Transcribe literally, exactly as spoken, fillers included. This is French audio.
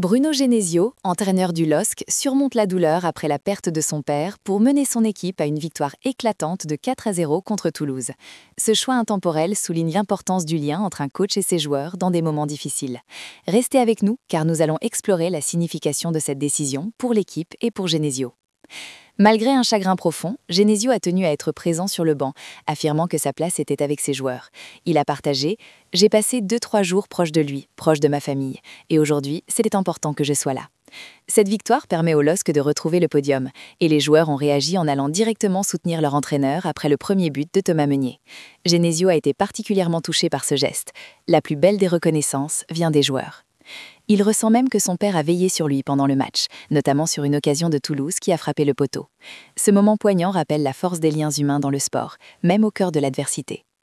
Bruno Genesio, entraîneur du L O S C, surmonte la douleur après la perte de son père pour mener son équipe à une victoire éclatante de quatre à zéro contre Toulouse. Ce choix intemporel souligne l'importance du lien entre un coach et ses joueurs dans des moments difficiles. Restez avec nous car nous allons explorer la signification de cette décision pour l'équipe et pour Genesio. Malgré un chagrin profond, Genesio a tenu à être présent sur le banc, affirmant que sa place était avec ses joueurs. Il a partagé « J'ai passé deux trois jours proche de lui, proche de ma famille, et aujourd'hui, c'était important que je sois là ». Cette victoire permet au L O S C de retrouver le podium, et les joueurs ont réagi en allant directement soutenir leur entraîneur après le premier but de Thomas Meunier. Genesio a été particulièrement touché par ce geste. La plus belle des reconnaissances vient des joueurs. Il ressent même que son père a veillé sur lui pendant le match, notamment sur une occasion de Toulouse qui a frappé le poteau. Ce moment poignant rappelle la force des liens humains dans le sport, même au cœur de l'adversité.